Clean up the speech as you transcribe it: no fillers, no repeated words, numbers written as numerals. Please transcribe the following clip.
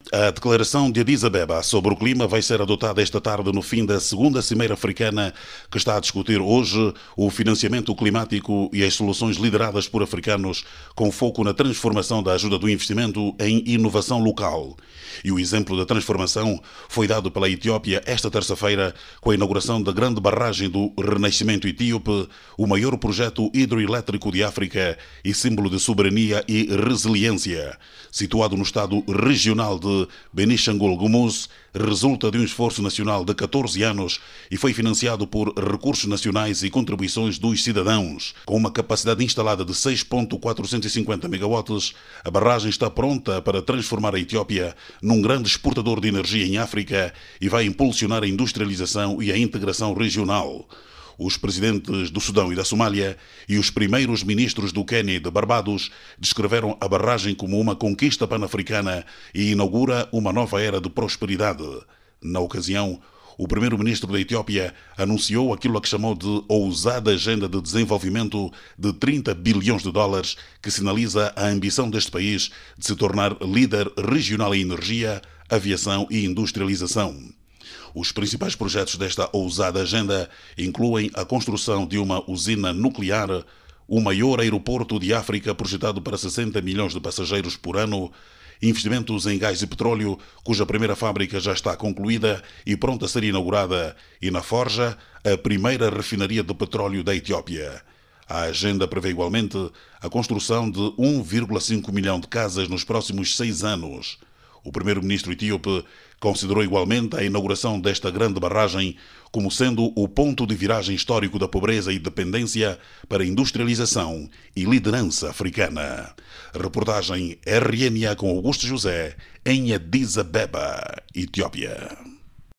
A declaração de Addis Abeba sobre o clima vai ser adotada esta tarde no fim da segunda Cimeira Africana, que está a discutir hoje o financiamento climático e as soluções lideradas por africanos, com foco na transformação da ajuda do investimento em inovação local. E o exemplo da transformação foi dado pela Etiópia esta terça-feira, com a inauguração da grande barragem do Renascimento Etíope, o maior projeto hidroelétrico de África e símbolo de soberania e resiliência. Situado no estado regional de Benishangul Gumuz, resulta de um esforço nacional de 14 anos e foi financiado por recursos nacionais e contribuições dos cidadãos. Com uma capacidade instalada de 6.450 megawatts, a barragem está pronta para transformar a Etiópia num grande exportador de energia em África e vai impulsionar a industrialização e a integração regional. Os presidentes do Sudão e da Somália e os primeiros ministros do Quênia e de Barbados descreveram a barragem como uma conquista pan-africana e inaugura uma nova era de prosperidade. Na ocasião, o primeiro-ministro da Etiópia anunciou aquilo a que chamou de ousada agenda de desenvolvimento de 30 bilhões de dólares, que sinaliza a ambição deste país de se tornar líder regional em energia, aviação e industrialização. Os principais projetos desta ousada agenda incluem a construção de uma usina nuclear, o maior aeroporto de África projetado para 60 milhões de passageiros por ano, investimentos em gás e petróleo, cuja primeira fábrica já está concluída e pronta a ser inaugurada, e na Forja, a primeira refinaria de petróleo da Etiópia. A agenda prevê igualmente a construção de 1,5 milhão de casas nos próximos 6 anos. O primeiro-ministro etíope considerou igualmente a inauguração desta grande barragem como sendo o ponto de viragem histórico da pobreza e dependência para a industrialização e liderança africana. Reportagem RNA com Augusto José, em Addis Abeba, Etiópia.